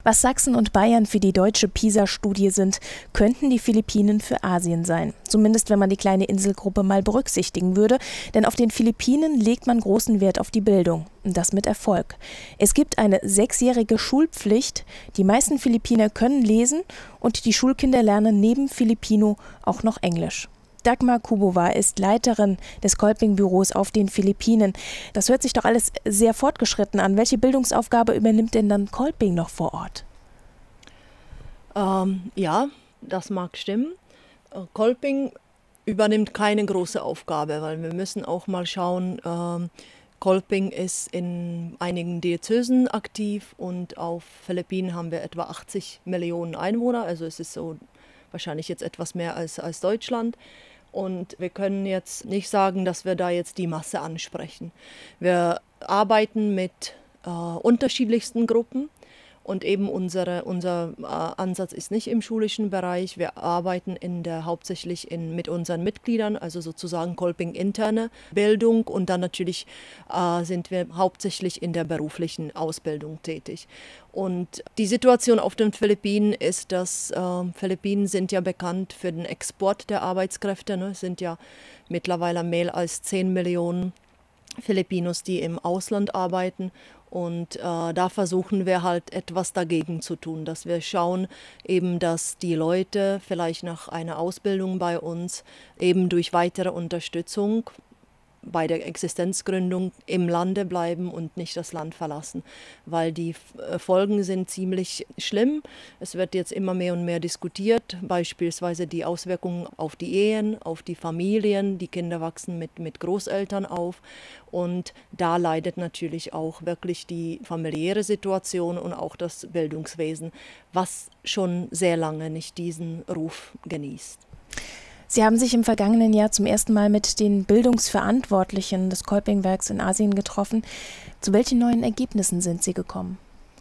Was Sachsen und Bayern für die deutsche PISA-Studie sind, könnten die Philippinen für Asien sein. Zumindest wenn man die kleine Inselgruppe mal berücksichtigen würde. Denn auf den Philippinen legt man großen Wert auf die Bildung. Und das mit Erfolg. Es gibt eine 6-jährige Schulpflicht. Die meisten Philippiner können lesen und die Schulkinder lernen neben Filipino auch noch Englisch. Dagmar Kubova ist Leiterin des Kolping-Büros auf den Philippinen. Das hört sich doch alles sehr fortgeschritten an. Welche Bildungsaufgabe übernimmt denn dann Kolping noch vor Ort? Ja, das mag stimmen. Kolping übernimmt keine große Aufgabe, weil wir müssen auch mal schauen, Kolping ist in einigen Diözesen aktiv und auf Philippinen haben wir etwa 80 Millionen Einwohner, also es ist so wahrscheinlich jetzt etwas mehr als Deutschland. Und wir können jetzt nicht sagen, dass wir da jetzt die Masse ansprechen. Wir arbeiten mit unterschiedlichsten Gruppen und eben unser Ansatz ist nicht im schulischen Bereich. Wir arbeiten hauptsächlich mit unseren Mitgliedern, also sozusagen Kolping-interne Bildung und dann natürlich sind wir hauptsächlich in der beruflichen Ausbildung tätig. Und die Situation auf den Philippinen ist, dass Philippinen sind ja bekannt für den Export der Arbeitskräfte. Es sind ja mittlerweile mehr als 10 Millionen Filipinos, die im Ausland arbeiten. Und da versuchen wir halt etwas dagegen zu tun, dass wir schauen eben, dass die Leute vielleicht nach einer Ausbildung bei uns eben durch weitere Unterstützung bei der Existenzgründung im Lande bleiben und nicht das Land verlassen, weil die Folgen sind ziemlich schlimm. Es wird jetzt immer mehr und mehr diskutiert, beispielsweise die Auswirkungen auf die Ehen, auf die Familien. Die Kinder wachsen mit Großeltern auf und da leidet natürlich auch wirklich die familiäre Situation und auch das Bildungswesen, was schon sehr lange nicht diesen Ruf genießt. Sie haben sich im vergangenen Jahr zum ersten Mal mit den Bildungsverantwortlichen des Kolping-Werks in Asien getroffen. Zu welchen neuen Ergebnissen sind Sie gekommen?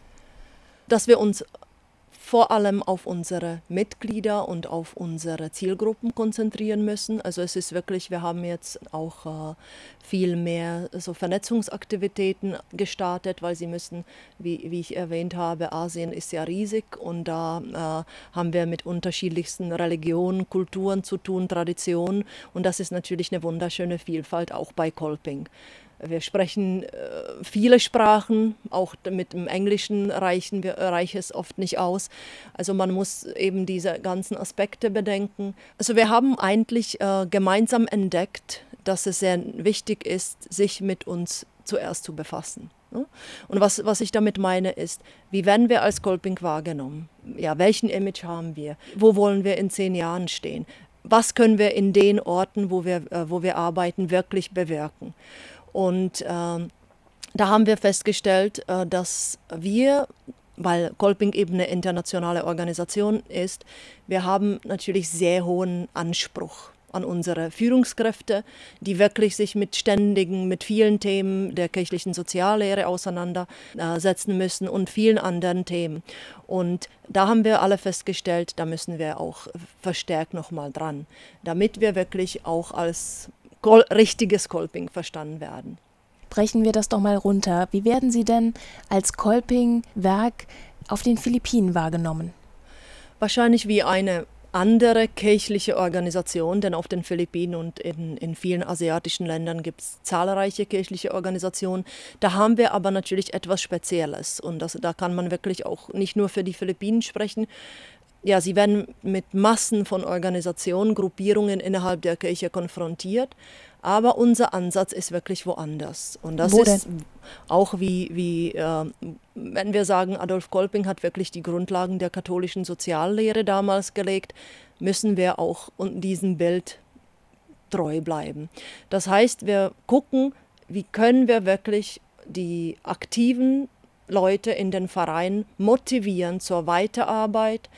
Dass wir uns vor allem auf unsere Mitglieder und auf unsere Zielgruppen konzentrieren müssen. Also es ist wirklich, wir haben jetzt auch viel mehr so Vernetzungsaktivitäten gestartet, weil Sie müssen, wie ich erwähnt habe, Asien ist ja riesig und da haben wir mit unterschiedlichsten Religionen, Kulturen zu tun, Traditionen und das ist natürlich eine wunderschöne Vielfalt auch bei Kolping. Wir sprechen viele Sprachen, auch mit dem Englischen reicht es oft nicht aus. Also man muss eben diese ganzen Aspekte bedenken. Also wir haben eigentlich gemeinsam entdeckt, dass es sehr wichtig ist, sich mit uns zuerst zu befassen. Und was ich damit meine ist, wie werden wir als Kolping wahrgenommen? Ja, welchen Image haben wir? Wo wollen wir in 10 Jahren stehen? Was können wir in den Orten, wo wir arbeiten, wirklich bewirken? Und da haben wir festgestellt, dass wir, weil Kolping eben eine internationale Organisation ist, wir haben natürlich sehr hohen Anspruch an unsere Führungskräfte, die wirklich sich mit vielen Themen der kirchlichen Soziallehre auseinandersetzen müssen und vielen anderen Themen. Und da haben wir alle festgestellt, da müssen wir auch verstärkt nochmal dran, damit wir wirklich auch als richtiges Kolping verstanden werden. Brechen wir das doch mal runter. Wie werden Sie denn als Kolping-Werk auf den Philippinen wahrgenommen? Wahrscheinlich wie eine andere kirchliche Organisation, denn auf den Philippinen und in vielen asiatischen Ländern gibt es zahlreiche kirchliche Organisationen. Da haben wir aber natürlich etwas Spezielles und da kann man wirklich auch nicht nur für die Philippinen sprechen. Ja, sie werden mit Massen von Organisationen, Gruppierungen innerhalb der Kirche konfrontiert, aber unser Ansatz ist wirklich woanders. Und das ist auch wenn wir sagen, Adolf Kolping hat wirklich die Grundlagen der katholischen Soziallehre damals gelegt, müssen wir auch diesem Bild treu bleiben. Das heißt, wir gucken, wie können wir wirklich die aktiven Leute in den Vereinen motivieren zur Weiterarbeit,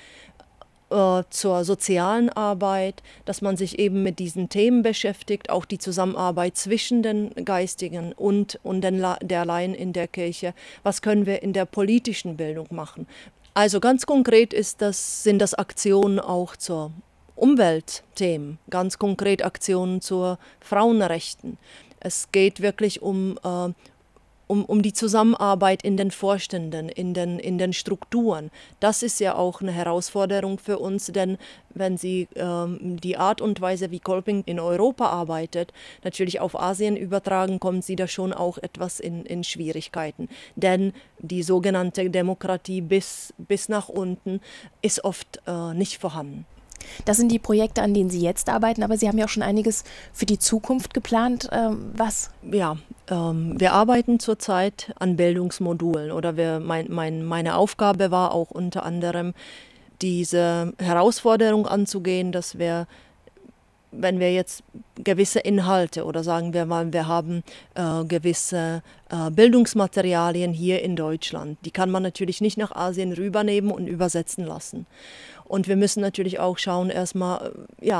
zur sozialen Arbeit, dass man sich eben mit diesen Themen beschäftigt, auch die Zusammenarbeit zwischen den Geistigen und der Laien in der Kirche. Was können wir in der politischen Bildung machen? Also ganz konkret sind das Aktionen auch zur Umweltthemen, ganz konkret Aktionen zu Frauenrechten. Es geht wirklich um um die Zusammenarbeit in den Vorständen, in den Strukturen. Das ist ja auch eine Herausforderung für uns, denn wenn Sie die Art und Weise, wie Kolping in Europa arbeitet, natürlich auf Asien übertragen, kommen Sie da schon auch etwas in Schwierigkeiten. Denn die sogenannte Demokratie bis nach unten ist oft nicht vorhanden. Das sind die Projekte, an denen Sie jetzt arbeiten, aber Sie haben ja auch schon einiges für die Zukunft geplant. Was? Ja, wir arbeiten zurzeit an Bildungsmodulen oder meine Aufgabe war auch unter anderem, diese Herausforderung anzugehen, dass wir, wenn wir jetzt gewisse Inhalte oder sagen wir mal, wir haben gewisse Bildungsmaterialien hier in Deutschland, die kann man natürlich nicht nach Asien rübernehmen und übersetzen lassen. Und wir müssen natürlich auch schauen erstmal,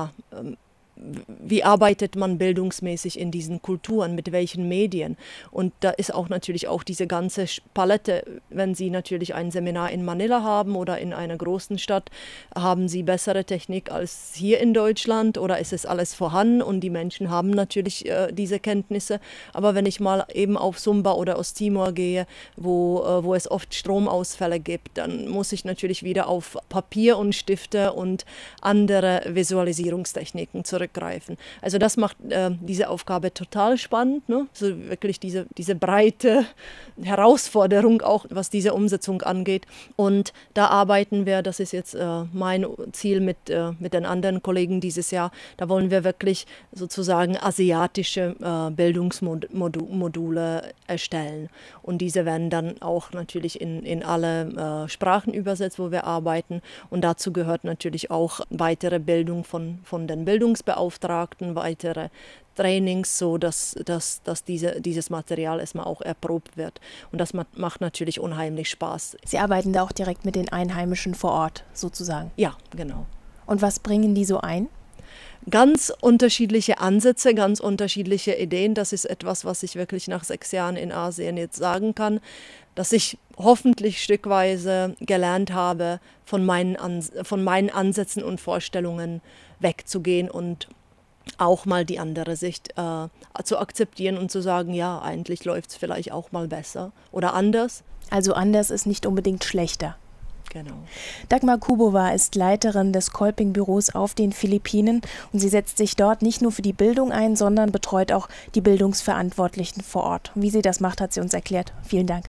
wie arbeitet man bildungsmäßig in diesen Kulturen, mit welchen Medien. Und da ist auch natürlich auch diese ganze Palette, wenn Sie natürlich ein Seminar in Manila haben oder in einer großen Stadt, haben Sie bessere Technik als hier in Deutschland oder ist es alles vorhanden und die Menschen haben natürlich diese Kenntnisse. Aber wenn ich mal eben auf Sumba oder Osttimor gehe, wo es oft Stromausfälle gibt, dann muss ich natürlich wieder auf Papier und Stifte und andere Visualisierungstechniken zurückgreifen. Also das macht diese Aufgabe total spannend, ne? So wirklich diese breite Herausforderung auch, was diese Umsetzung angeht. Und da arbeiten wir, das ist jetzt mein Ziel mit den anderen Kollegen dieses Jahr, da wollen wir wirklich sozusagen asiatische Bildungsmodule erstellen. Und diese werden dann auch natürlich in alle Sprachen übersetzt, wo wir arbeiten. Und dazu gehört natürlich auch weitere Bildung von den Bildungsbeauftragten, weitere Trainings, so dass dieses Material erstmal auch erprobt wird. Und das macht natürlich unheimlich Spaß. Sie arbeiten da auch direkt mit den Einheimischen vor Ort sozusagen? Ja, genau. Und was bringen die so ein? Ganz unterschiedliche Ansätze, ganz unterschiedliche Ideen. Das ist etwas, was ich wirklich nach 6 Jahren in Asien jetzt sagen kann, dass ich hoffentlich stückweise gelernt habe, von meinen Ansätzen und Vorstellungen wegzugehen und auch mal die andere Sicht zu akzeptieren und zu sagen, ja, eigentlich läuft es vielleicht auch mal besser oder anders. Also anders ist nicht unbedingt schlechter. Genau. Dagmar Kubova ist Leiterin des Kolping-Büros auf den Philippinen und sie setzt sich dort nicht nur für die Bildung ein, sondern betreut auch die Bildungsverantwortlichen vor Ort. Wie sie das macht, hat sie uns erklärt. Vielen Dank.